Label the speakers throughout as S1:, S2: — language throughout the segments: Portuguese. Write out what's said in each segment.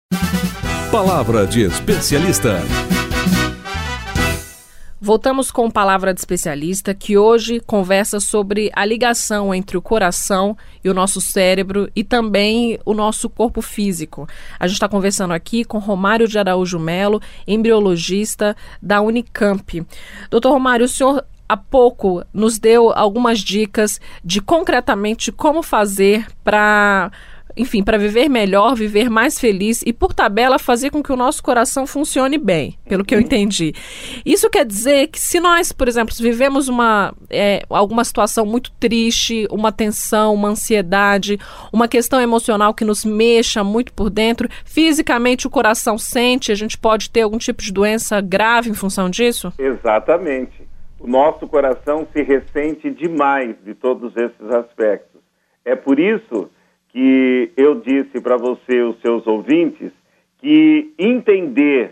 S1: Palavra de especialista.
S2: Voltamos com Palavra de Especialista, que hoje conversa sobre a ligação entre o coração e o nosso cérebro e também o nosso corpo físico. A gente está conversando aqui com Romário de Araújo Melo, embriologista da Unicamp. Doutor Romário, o senhor há pouco nos deu algumas dicas de concretamente como fazer para viver melhor, viver mais feliz e, por tabela, fazer com que o nosso coração funcione bem, pelo que eu entendi. Isso quer dizer que se nós, por exemplo, vivemos alguma situação muito triste, uma tensão, uma ansiedade, uma questão emocional que nos mexa muito por dentro, fisicamente o coração sente, a gente pode ter algum tipo de doença grave em função disso?
S3: Exatamente. O nosso coração se ressente demais de todos esses aspectos. É por isso que eu disse para você, os seus ouvintes, que entender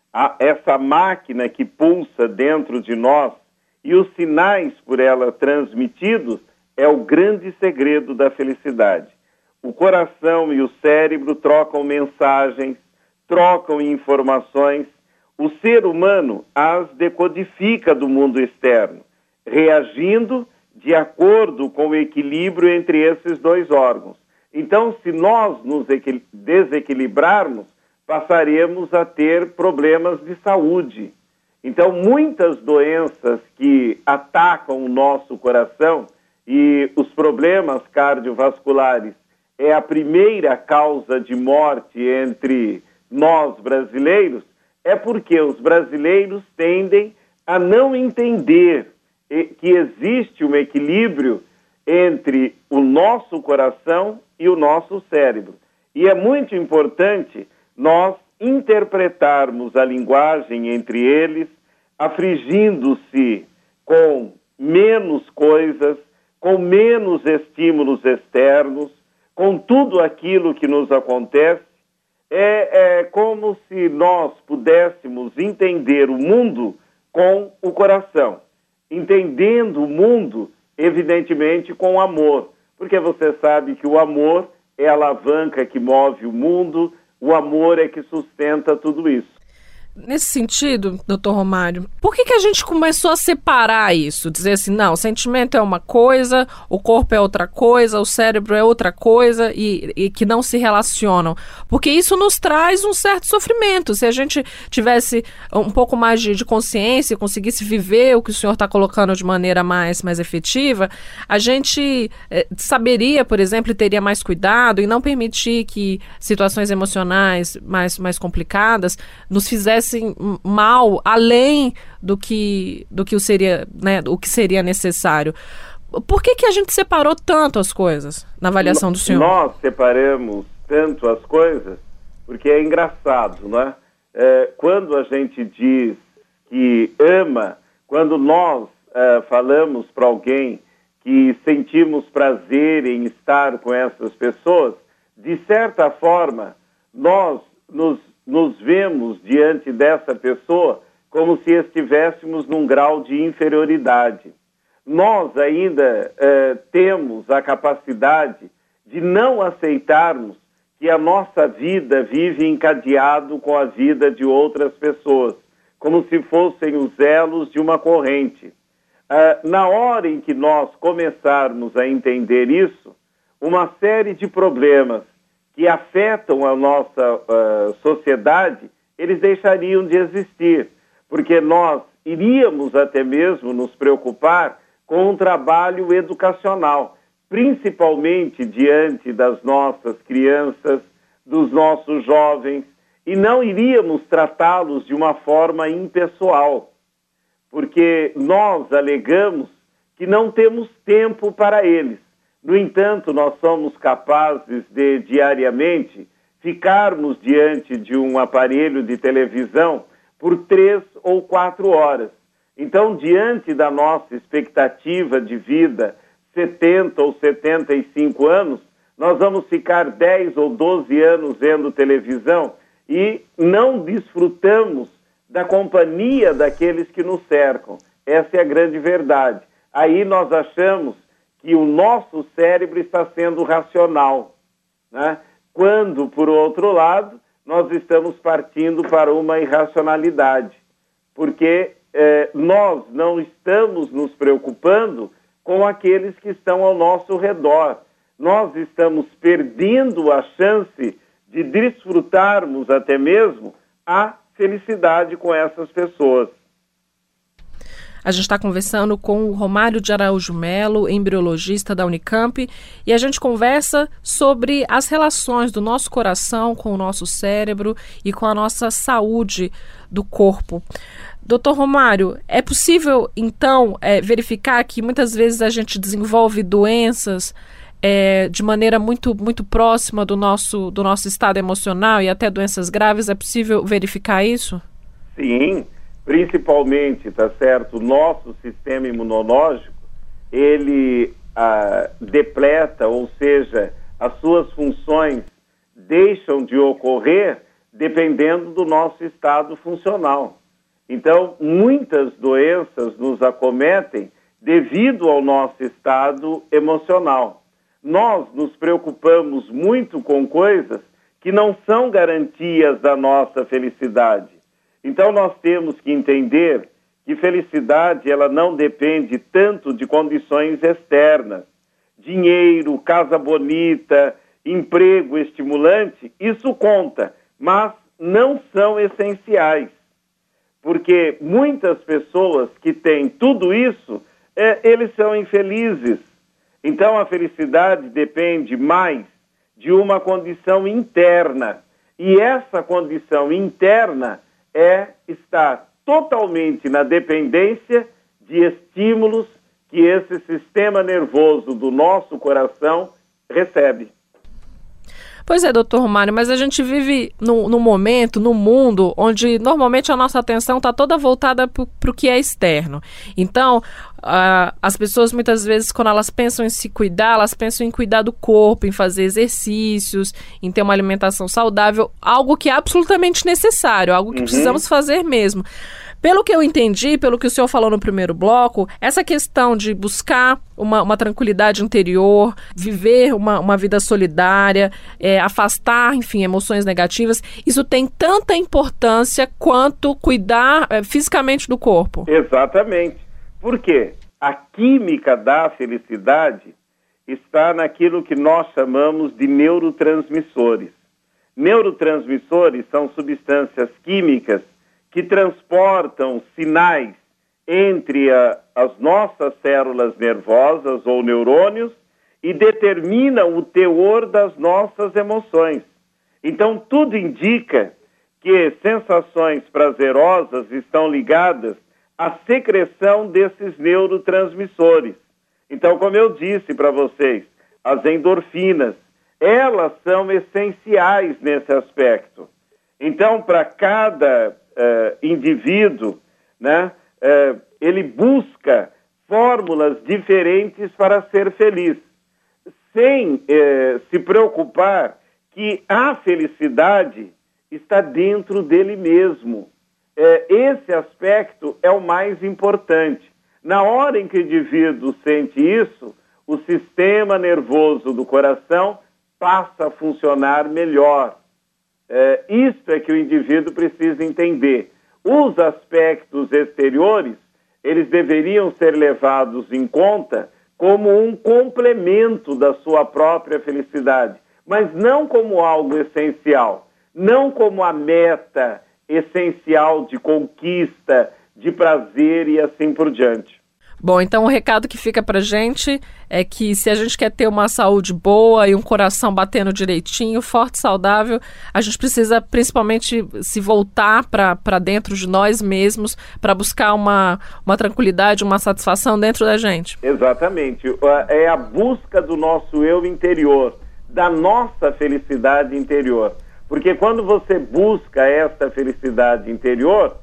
S3: essa máquina que pulsa dentro de nós e os sinais por ela transmitidos é o grande segredo da felicidade. O coração e o cérebro trocam mensagens, trocam informações. O ser humano as decodifica do mundo externo, reagindo de acordo com o equilíbrio entre esses dois órgãos. Então, se nós nos desequilibrarmos, passaremos a ter problemas de saúde. Então, muitas doenças que atacam o nosso coração e os problemas cardiovasculares é a primeira causa de morte entre nós brasileiros, é porque os brasileiros tendem a não entender que existe um equilíbrio entre o nosso coração e o nosso cérebro. E é muito importante nós interpretarmos a linguagem entre eles, afligindo-se com menos coisas, com menos estímulos externos, com tudo aquilo que nos acontece. É como se nós pudéssemos entender o mundo com o coração, entendendo o mundo, evidentemente, com amor, porque você sabe que o amor é a alavanca que move o mundo, o amor é que sustenta tudo isso.
S2: Nesse sentido, doutor Romário, por que a gente começou a separar isso? Dizer assim, não, o sentimento é uma coisa, o corpo é outra coisa, o cérebro é outra coisa e que não se relacionam. Porque isso nos traz um certo sofrimento. Se a gente tivesse um pouco mais de consciência, conseguisse viver o que o senhor está colocando de maneira mais efetiva, a gente saberia, por exemplo, e teria mais cuidado em não permitir que situações emocionais mais complicadas nos fizessem mal além do que seria, né, o que seria necessário. Por que a gente separou tanto as coisas na avaliação do senhor?
S3: Nós separamos tanto as coisas porque é engraçado, não é? Quando a gente diz que ama, quando nós falamos para alguém que sentimos prazer em estar com essas pessoas, de certa forma, nós nos vemos diante dessa pessoa como se estivéssemos num grau de inferioridade. Nós ainda temos a capacidade de não aceitarmos que a nossa vida vive encadeado com a vida de outras pessoas, como se fossem os elos de uma corrente. Na hora em que nós começarmos a entender isso, uma série de problemas que afetam a nossa sociedade, eles deixariam de existir, porque nós iríamos até mesmo nos preocupar com um trabalho educacional, principalmente diante das nossas crianças, dos nossos jovens, e não iríamos tratá-los de uma forma impessoal, porque nós alegamos que não temos tempo para eles. No entanto, nós somos capazes de, diariamente, ficarmos diante de um aparelho de televisão por 3 ou 4 horas. Então, diante da nossa expectativa de vida, 70 ou 75 anos, nós vamos ficar 10 ou 12 anos vendo televisão e não desfrutamos da companhia daqueles que nos cercam. Essa é a grande verdade. Aí nós achamos que o nosso cérebro está sendo racional, né? Quando, por outro lado, nós estamos partindo para uma irracionalidade, porque nós não estamos nos preocupando com aqueles que estão ao nosso redor. Nós estamos perdendo a chance de desfrutarmos até mesmo a felicidade com essas pessoas.
S2: A gente está conversando com o Romário de Araújo Melo, embriologista da Unicamp, e a gente conversa sobre as relações do nosso coração com o nosso cérebro e com a nossa saúde do corpo. Doutor Romário, é possível, então, verificar que muitas vezes a gente desenvolve doenças de maneira muito, muito próxima do nosso estado emocional e até doenças graves? É possível verificar isso?
S3: Sim. Principalmente, tá certo, o nosso sistema imunológico, ele depleta, ou seja, as suas funções deixam de ocorrer dependendo do nosso estado funcional. Então, muitas doenças nos acometem devido ao nosso estado emocional. Nós nos preocupamos muito com coisas que não são garantias da nossa felicidade. Então, nós temos que entender que felicidade ela não depende tanto de condições externas. Dinheiro, casa bonita, emprego estimulante, isso conta, mas não são essenciais. Porque muitas pessoas que têm tudo isso, eles são infelizes. Então, a felicidade depende mais de uma condição interna. E essa condição interna é estar totalmente na dependência de estímulos que esse sistema nervoso do nosso coração recebe.
S2: Pois é, doutor Romário, mas a gente vive num momento, num mundo, onde normalmente a nossa atenção está toda voltada para o que é externo. Então, as pessoas muitas vezes, quando elas pensam em se cuidar, elas pensam em cuidar do corpo, em fazer exercícios, em ter uma alimentação saudável, algo que é absolutamente necessário, algo que precisamos fazer mesmo. Pelo que eu entendi, pelo que o senhor falou no primeiro bloco, essa questão de buscar uma tranquilidade interior, viver uma vida solidária, afastar, enfim, emoções negativas, isso tem tanta importância quanto cuidar fisicamente do corpo.
S3: Exatamente. Por quê? A química da felicidade está naquilo que nós chamamos de neurotransmissores. Neurotransmissores são substâncias químicas que transportam sinais entre as nossas células nervosas ou neurônios e determinam o teor das nossas emoções. Então, tudo indica que sensações prazerosas estão ligadas à secreção desses neurotransmissores. Então, como eu disse para vocês, as endorfinas, elas são essenciais nesse aspecto. Então, para cada indivíduo, né, ele busca fórmulas diferentes para ser feliz, sem se preocupar que a felicidade está dentro dele mesmo. Esse aspecto é o mais importante. Na hora em que o indivíduo sente isso, o sistema nervoso do coração passa a funcionar melhor. Isto é que o indivíduo precisa entender. Os aspectos exteriores, eles deveriam ser levados em conta como um complemento da sua própria felicidade, mas não como algo essencial, não como a meta essencial de conquista, de prazer e assim por diante.
S2: Bom, então o recado que fica pra gente é que se a gente quer ter uma saúde boa e um coração batendo direitinho, forte, saudável, a gente precisa principalmente se voltar para dentro de nós mesmos para buscar uma tranquilidade, uma satisfação dentro da gente.
S3: Exatamente. É a busca do nosso eu interior, da nossa felicidade interior. Porque quando você busca essa felicidade interior,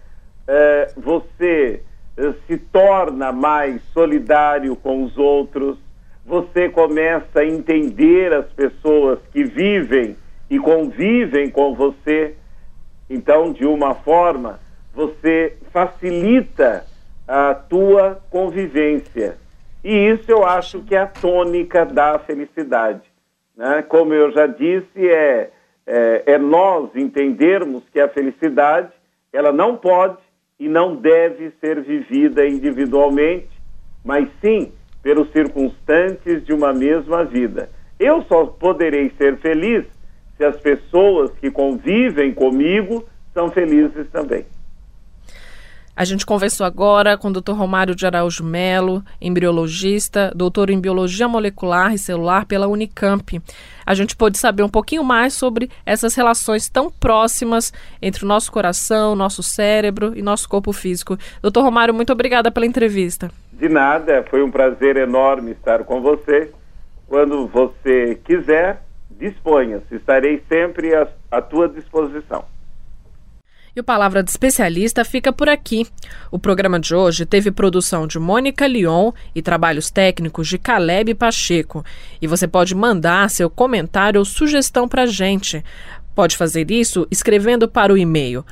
S3: você se torna mais solidário com os outros, você começa a entender as pessoas que vivem e convivem com você. Então, de uma forma, você facilita a tua convivência. E isso eu acho que é a tônica da felicidade, né? Como eu já disse, é nós entendermos que a felicidade, ela não pode e não deve ser vivida individualmente, mas sim pelos circunstantes de uma mesma vida. Eu só poderei ser feliz se as pessoas que convivem comigo são felizes também.
S2: A gente conversou agora com o Dr. Romário de Araújo Melo, embriologista, doutor em Biologia Molecular e Celular pela Unicamp. A gente pôde saber um pouquinho mais sobre essas relações tão próximas entre o nosso coração, nosso cérebro e nosso corpo físico. Dr. Romário, muito obrigada pela entrevista.
S3: De nada, foi um prazer enorme estar com você. Quando você quiser, disponha-se, estarei sempre à tua disposição.
S2: E o Palavra de Especialista fica por aqui. O programa de hoje teve produção de Mônica Lyon e trabalhos técnicos de Caleb Pacheco. E você pode mandar seu comentário ou sugestão para a gente. Pode fazer isso escrevendo para o e-mail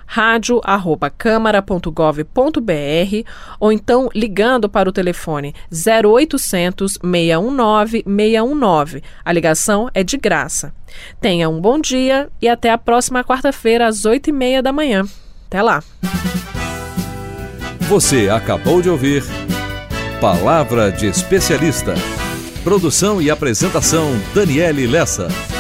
S2: radio@câmara.gov.br ou então ligando para o telefone 0800 619 619. A ligação é de graça. Tenha um bom dia e até a próxima quarta-feira às 8h30 da manhã. Até lá.
S1: Você acabou de ouvir Palavra de Especialista. Produção e apresentação Daniele Lessa.